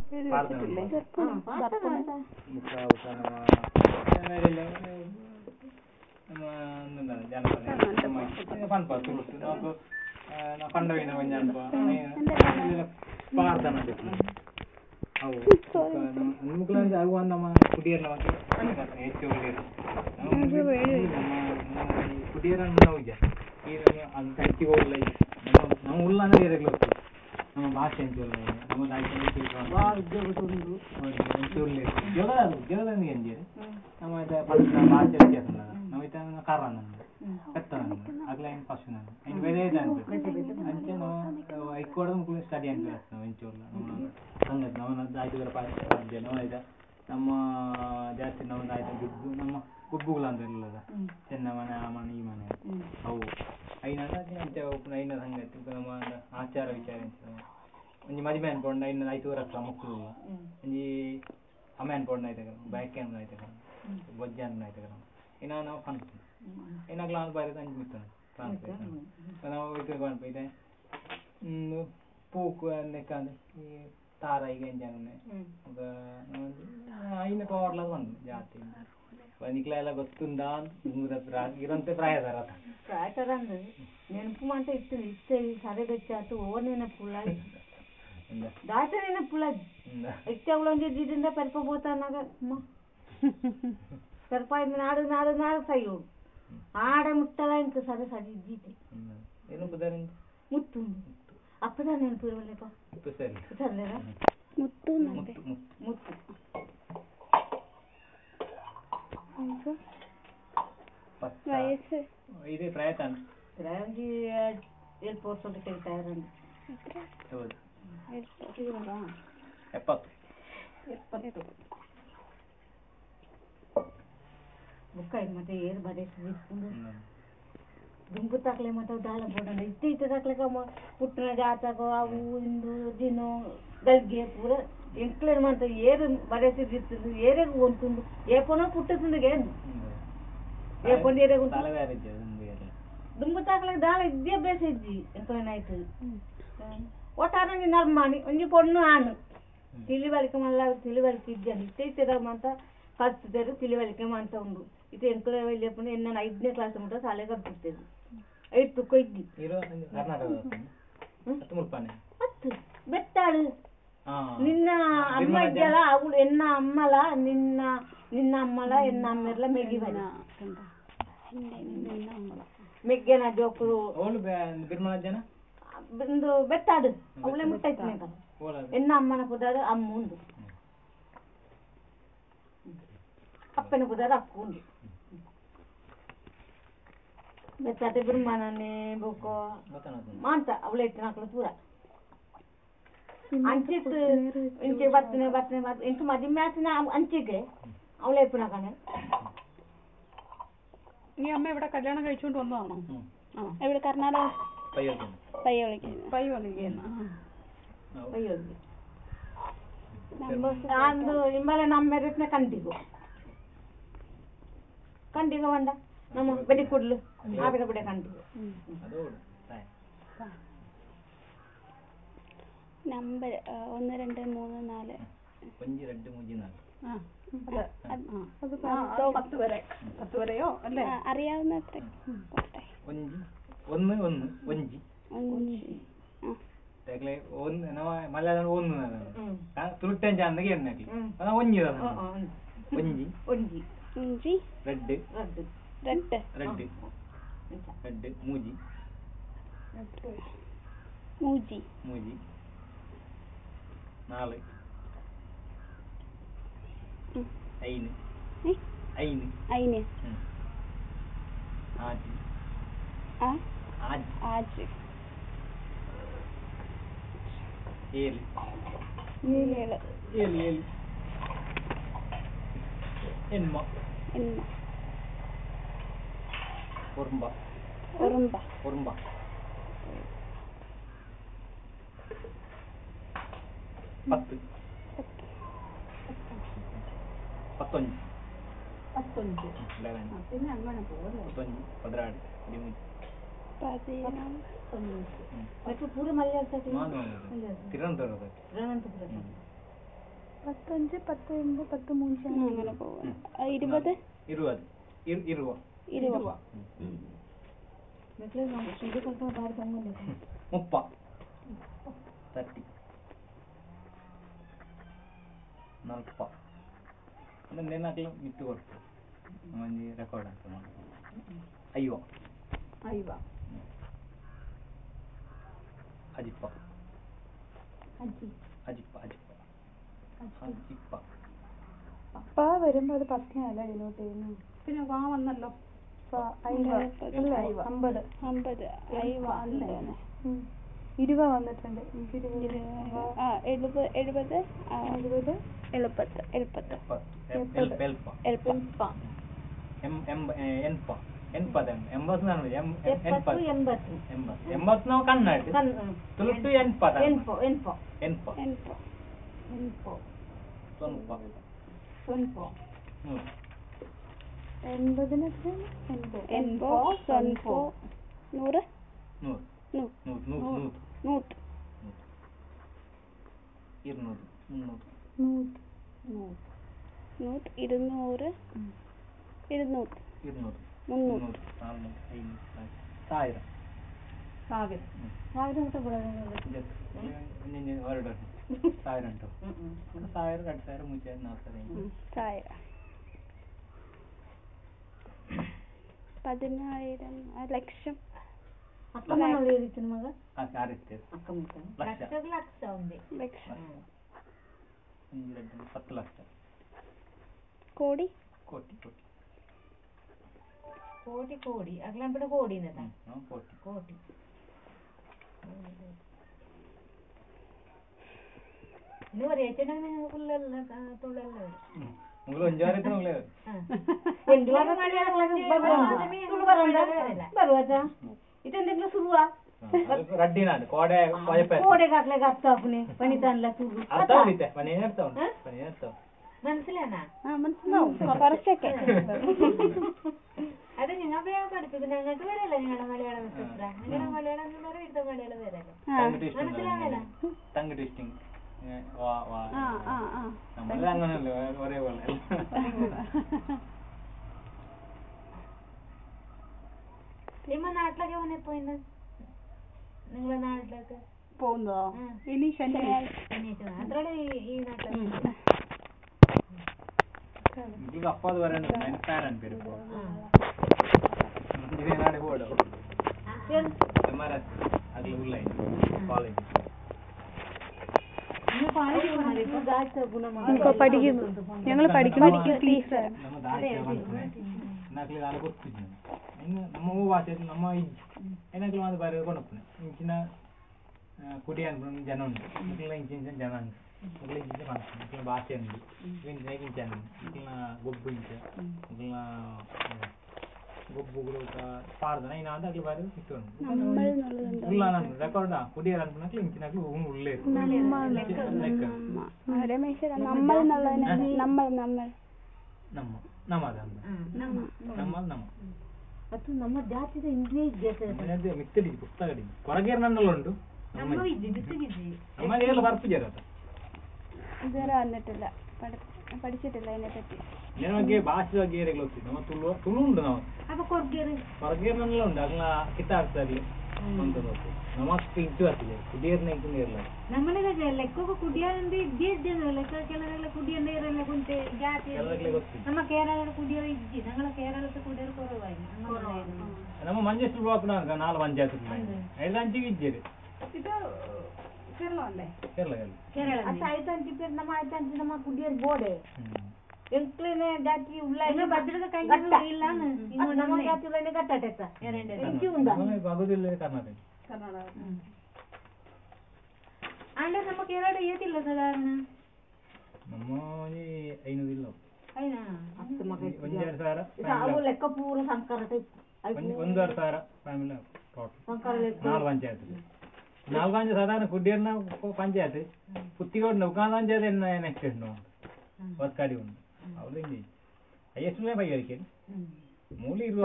ಭಾಷೆ ನಮ್ಮ ಜಾಸ್ತಿ ನಾವು ನಮ್ಮ ಗುಬ್ಬುಗಳು ಅಂತ ಇಲ್ಲದ ಚೆನ್ನ ಮನೆ ಆ ಮನೆ ಈ ಮನೆ ಅವು ಐನ ಐನ ಸಂಗತಿ ನಮ್ಮ ಆಚಾರ ವಿಚಾರ ಒಂಜಿ ಮದಿಮೆ ಅನ್ಕೊಂಡ ಇನ್ನು 5 ವರ್ಷ ಮಕ್ಕಳು ಒಂಜಿ ಅಮ್ಮ ಅನ್ಕೊಂಡ ಆಯ್ತಾಗ ಬ್ಯಾಕೆ ಅನ್ನ ಆಯ್ತಾಗ ಬೊಜ್ಜೆ ಅನ್ನ ಆಯ್ತಾಗ ಇನ್ನ ನಾವು ಕನ್ಸು ಇನ್ನಾಗ್ಲ ನಾನು ಬರೋದು ಅಂಜು ಬಿಡ್ತಾನೆ ಟ್ರಾನ್ಸ್ಲೇಷನ್ ನಾವು ಇದು ಇದೆ ಪೂಕು ಅನ್ನೆಕ್ಕಂದು ಈ ತಾರ ಈಗ ಎಂಜಾನೆ ಐನ ಪವರ್ಲ ಬಂದು ಜಾತಿ వనికిలా ఎలా ಗೊತ್ತುందా ఇరంతే ప్రాయదర ప్రాయదర ಅಂದ್ರೆ ನೆನಪು ಅಂತ ಇಷ್ಟೇ ಸರಿ ಬೆಚ್ಚಾತು ಓ ನೆನಪುಲ್ಲ ದಾಟ ನೆನಪುಲ್ಲ ಇಷ್ಟೇ ಅವಳೊಂದು ದಿದಿಂದ ಪರ್ಪಬೋತಾನಾಗ ಅಮ್ಮ ಸರ್ಪಾಯಿ ನಾಡು ನಾಡು ನಾಡು ಸೈಯೋ ಆಡ ಮುಟ್ಟಲ ಇಂಕ ಸರಿ ಸರಿ ಇದ್ದೀತಿ ಏನು ಬದರಿ ಮುತ್ತು ಅಪ್ಪದ ನೆನಪು ಇರಲ್ಲಪ್ಪ ಮುತ್ತು ಸರಿ ಸರಿನಾ ಮುತ್ತು ಮುತ್ತು ವಯಸ್ಸು ಇದೆ ಪ್ರಯತ್ನ ಪ್ರಯತ್ನ ಏರ್ಪೋರ್ಟ್ ಅಲ್ಲಿ ಕೇಳ್ತಾ ಇರೋದು ಹೌದು 70 ಮುಕ್ಕಾಯಿ ಮತ್ತೆ ಏರ್ ಬರೆಸಿ ದುಂಬು ತಾಕ್ಲೆ ಮತ್ತೆ ದಾಳ ಬೋಡಂಡ ಇತ್ತೆ ತಾಕ್ಲೆಕ ಪುಟ್ಟನ ಜಾತಕ ಅವು ಇಂದು ದಿನ ಗಲ್ಗೆ ಪೂರ ಎಂಕ್ಲೇರ್ ಮಾಡ್ತಾ ಏರು ಬರೆಸಿದ್ದು ಏರೆಗೆ ಒಂತುಂಡು ಏಪನೋ ಪುಟ್ಟದಿಂದಿಗೆ ಏಪನ್ ಏರೆಗೆ ದುಂಬು ತಾಕ್ಲೆ ದಾಳ ಇದ್ದೇ ಬೇಸ ಇದ್ದಿ ಎಂಕ್ಲೇನಾಯ್ತು ಒಟ್ಟಾರಂಗಿ ನರ್ಮಾನಿ ಒಂಜಿ ಪೊಣ್ಣು ಆನು ತಿಳಿವಳಿಕೆ ಮಲ್ಲ ತಿಳಿವಳಿಕೆ ಇದ್ದಾನೆ ಇತ್ತೆ ಅಂತ ಕಲ್ತಿದ್ದರು ತಿಳಿವಳಿಕೆ ಮಾಡ್ತಾ ಉಂಡು ಇದು ಎಂಕ್ಲೆ వెళ్ళేప్పుడు ఎన్న 5ನೇ ಕ್ಲಾಸ್ ಮುಟ ಶಾಲೆ ಕಲ್ತಿದ್ದೇನೆ 8 ತುಕ ಇದ್ದಿ ಹತ್ತು ಬೆಟ್ಟಾಳು ನಿನ್ನ ಅಮ್ಮ ಇದ್ದಲ್ಲ ಅವಳು ಎನ್ನ ಅಮ್ಮಲ ನಿನ್ನ ಅಮ್ಮಲ ಎನ್ನ ಅಮ್ಮೆರ್ಲ ಮೆಗಿ ಬರ ಮೆಗ್ಗೆನ ಜೋಕರು ಅವಳು ಬಿರ್ಮಲ ಜನ ಒಂದು ಬೆಟ್ಟಾಡು ಅವಳೇ ಮುಟ್ಟೈತೆ ಎನ್ನ ಅಮ್ಮನ ಪುದಾರ ಅಮ್ಮ ಉಂಡು ಅಪ್ಪನ ಪುದಾರ ಅಕ್ಕ ಉಂಡು ಬೆಟ್ಟಾಟೆ ಬಿರ್ಮಾನೇ ಬೋಕೋ ಮಾಂತ ಅವಳೆ ಇಟ್ಟು ನಾಲ್ಕು ಪೂರ ಅಂಚಿಟ್ಟು ಇಂಚೆ ಬರ್ತನೆ ಇಂಚು ಮದಿ ಮ್ಯಾಚಿನ ಅಂಚಿಗೆ ಅವಳೆ ಇಪ್ಪು ನಾಕಣೆ നീ അമ്മ ഇവിടെ കല്യാണം കഴിച്ചുകൊണ്ട് വന്നതാണോ എവിടെ കർണാടക പയ്യോളിക്ക് ನಾನು ನಿಮ್ಮಲ್ಲ ನಮ್ಮ ಮೆರಿಟ್ನ ಕಂಡಿಗು ಬಂದ ನಮ್ಮ ಬೆಡಿ ಕುಡ್ಲು ಆಬಿಡ ಬಿಡ ಕಂಡಿಗು നമ്പർ 1 2 3 4 10 വരെയോ അല്ലേ അറിയാവുന്ന അത്ര ಮಲಯಾಳಂ ತುಳುಟ್ಟೆ ಜಾಂದಗೆ ಎಣ್ಣೆ ಒಂಜಿ ಒಂಜಿ ರೆಡ್ ಮೂಜಿ നാല് ഐന് ആജ് ഏഴ് എൺമ ഒറുമ്പ 10 11 പിന്നെ അങ്ങനെ പോകുന്നു 15 16 पूरे मलयालम तिरुवनंतपुरम 15, 10, 10, 13 അങ്ങനെ പോകും. 20 ಮಿತ್ತು ಕೊಡ್ತು ಮಂದಿ ರೆಕಾರ್ಡ್ ಆಗ್ತದೆ. ಐವ അജിപ്പ വരുമ്പോ അത് 10 അല്ല ഡിനോട്ട് ചെയ്യുന്നു. പിന്നെ വാ വന്നല്ലോ 50 20 വന്നിട്ടുണ്ട്. 80 ನಾವು ಕನ್ನಡ ತುಳುಟು 10,000 లక్షం కోడి అట్లా కోడి నువ్వు రేచన పుల్లల తోడల നിങ്ങൾ അഞ്ചാറെത്ര ഉള്ളത് എന്തുവാണ് ബറുവാ ഇതെന്തെങ്കിലും സുറുവാ റഡ്ഡിനാണ് കോടെ പോയപ്പോ കോടെ കാക്കലെ കത്താഫിനെ പണിതാനല്ല സുറു അതാവിത്തെ പണിയെടുത്തോ മനസ്സിലാണോ മനസ്സിലാവും കുറച്ചൊക്കെ അത് നിങ്ങൾ പഠിപ്പിക്കും ഞങ്ങൾക്ക് വരല്ല ഞങ്ങളുടെ മലയാളം നിങ്ങളുടെ മലയാളം എന്ന് പറയും ഇവിടുത്തെ മലയാളം വരല്ലോ മനസ്സിലാവല്ലോ ടങ് ട്വിസ്റ്റിംഗ് അങ്ങനല്ലോ ഒരേപോലെ ನಿಮ್ಮ നാട്ടിലൊക്കെ പോന്നെ പോയിന്ന് നിങ്ങളെ നാട്ടിലൊക്കെ പോകുന്നോ ഇനി ശനിയാഴ്ച അത്രേ ഈ നാട്ടിലൊക്കെ ಈಗ ಅಪ್ಪದ ವರಣ ನನ್ನ ಪ್ಯಾರೆಂಟ್ ಬೇರೆ ನಾಳೆ ಬೋರ್ಡ್ ಮಹಾರಾಷ್ಟ್ರ ಅಲ್ಲಿ ಉಳ್ಳಾಯಿ ಕಾಲೇಜ್ ഞങ്ങൾ പഠിക്കുന്നു ನಮ್ಮ ಭಾಷೆ ನಮ್ಮ ಏನಾಗ್ಲೂ ಅದು ಬೇರೆ ಕೊಡಪ್ಪನೆ ಇಂಚಿನ ಕುಡಿ ಅನ್ಕೊಂಡು ಜನ ಉಂಟು ಇಂಚಿನ ಜನ ಉಂಟು ఇంట్లో ఫంక్షన్ ఇట్లా భాష ఉంది ఇంచాను ఇట్లా గొబ్బు ఇంచ ఇట్లా గొబ్బు కూడా పాడదన అయినా అది అట్లా బాగా ఇస్తుంది ఉల్లాను ರೆಕಾರ್ಡ್ ಕುಡಿಯರ್ ಅನ್ಕೊಂಡ್ರೆ ಇಂಚಿನಾಗ್ಲೂ ಉಳ್ಳೇ ಅದು ನಮ್ಮ ಜಾತಿದ ಇಂಗ್ಲಿಷ್ ಮಿತ್ತಡಿ ಪುಸ್ತಕ ಕೊರಗೇರ್ನಲ್ಲ ಉಂಟು ನಮ್ಮ ಬರ್ಪು ಜರತ ഇതുവരെ വന്നിട്ടില്ല പഠിച്ചിട്ടില്ല അതിനെ പറ്റി ഞങ്ങൾക്ക് ഭാഷ വകേരെല്ലാം ഒത്തിരി നമ്മ തുളു ഉണ്ട് നമ്മ കൊറഗേറിനെല്ലാം ഉണ്ട് അങ്ങ കിട്ടാർത്തല്ലേ ನಮಸ್ತೆ ಇಟ್ಟು ಆಗ್ತದೆ ಕುಡಿಯರ್ನ ಇರಲ್ಲ ನಮ್ಮನೆಗೆ ಲೆಕ್ಕಕ್ಕೆ ಕುಡಿಯೋದಂದ್ರೆ ಇದ್ದಿದ್ದೇನೆ ಲೆಕ್ಕಕ್ಕೆಲ್ಲ ಕುಡಿಯಲ್ಲ ಇರಲ್ಲ ಕುಂತೆ ಜಾತಿ ನಮ್ಮ ಕೇರಳದ ಕುಡಿಯೋರು ಇದ್ದಿ ഞങ്ങളെ കേരളത്തെ കുടിയൊരു കുറവായി നമ്മ മഞ്ചേശ്വർ ബ്ലോക്കിനാ 4 പഞ്ചായത്ത് ಎಲ್ಲ ಹಂಚಿಗೆ ಇದ್ದೀರಿ ಇದು കേരള ಅല്ലേ ಕೇರಳ ಅದು ಆಯ್ತಂತಿ ಪೇರ್ ನಮ್ಮ ಆಯ್ತಂತಿ ನಮ್ಮ ಕುಡಿಯೋರು ಬೋಡೆ ಎಂಕ್ಲೇನೆ ಜಾತಿ ಉಳ್ಳಾಯಿ ಭದ್ರದ ಕೈ ಇಲ್ಲ ನಮ್ಮ ಜಾತಿ ಉಳ್ಳಾಯಿ ಗಟ್ಟಾಟೆತ್ತ ಎಂಚಿ ಉಂದ ಆಗೋದಿಲ್ಲ ಕರ್ನಾಟಕ ಅಂದ್ರೆ ನಮ್ಮ ಕೇರಳ ಏತಿಲ್ಲ ಸಾಧಾರಣ ನಮ್ಮ 500 ಇಲ್ಲ ಐನಾ ಅಷ್ಟು ಮಗ 1,000 ಅವು ಲೆಕ್ಕ ಪೂರ ಸಂಕಾರ ಟೈಪ್ 1,000 ಫ್ಯಾಮಿಲಿ ಟೋಟಲ್ ಸಂಕಾರ ಲೆಕ್ಕ 4 ಪಂಚಾಯತ್ 4 ಪಂಚಾಯತ್ ಸಾಧಾರಣ ಕುಡಿಯರ್ನ ಪಂಚಾಯತ್ ಪುತ್ತಿಗೋಡ್ ನೌಕಾನ ಪಂಚಾಯತ್ ಎನ್ನ ನೆಕ್ಸ್ಟ್ ಉಂಟು ವರ್ಕಾಡಿ ಉಂಟು ಅವಳು ಹಿಂಗೆ ಅಯ್ಯಸ್ಲೇ ಬೈಯರಿಕೆ ಮೂಲಿ ಇರುವ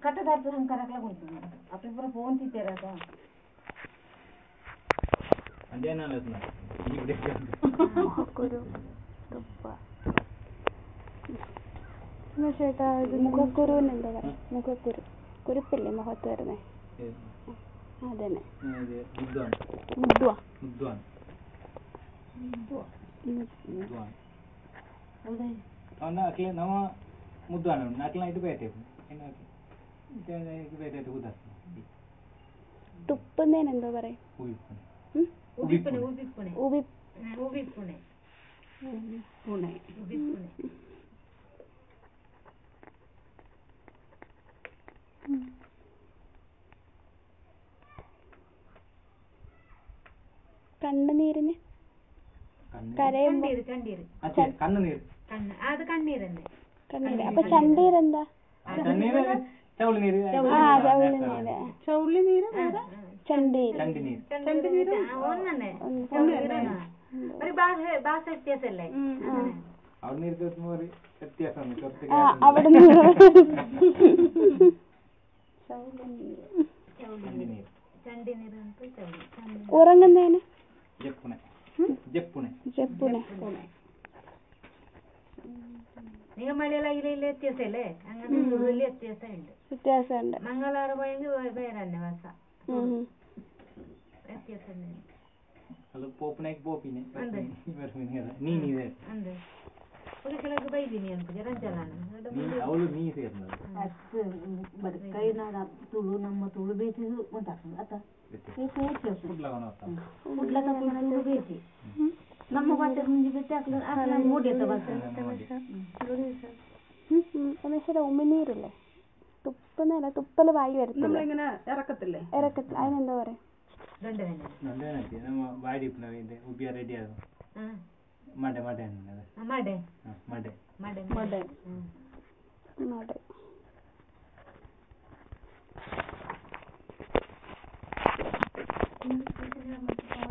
ಕಟ್ಟದಾರ್ಪುರ ಸಂಕರಕ್ಲ ಕೊಡ್ತೀನಿ ಅಪ್ಪ ಪೂರ ಫೋನ್ ತಿಂತೀರ അതെന്നാണ് ഇവിടെ മുഖക്കുരു തുപ്പ. ചേട്ടാ ഇത് മുഖക്കുരുവിന് എന്താ പറയാ? മുഖക്കുരു കുരുപ്പില്ലേ മുഖത്ത് വരുന്നേ? അതന്നെ മുദ്വാ. ನಮ್ಮ ಮುದ್ವಾನ ನಾಲ್ಕು ಬೇಟೆ തുപ്പുന്നതിന് എന്തോ പറയും? കണ്ണുനീരിന് കണ്ണീര് അപ്പൊ ചണ്ടീരെന്താ? ചൗളിനീര് ഉറങ്ങുന്നതിന് നിങ്ങൾ മലയാളയിലെ വ്യത്യാസല്ലേ? അങ്ങനെ വ്യത്യാസമുണ്ട്. മംഗളാറ് പോയെങ്കിൽ വേറെ തന്നെ ഭാഷ വ്യത്യാസം. ತುಳು ನಮ್ಮ ತುಳು ಬೇಸಿ ಬೇಸಿ ನಮ್ಮ ಭಾಷೆ ಮುಂಜಿ ಬಿಟ್ಟು ಮೂಡಿಯತ್ತ ಭಾಷೆ. ഉമിനീരില്ലേ? തുപ്പുന്നല്ല, തുപ്പല് വായി വരത്തില്ല, ഇറക്കത്തില്ല. അതിനെന്താ പറയാ? മട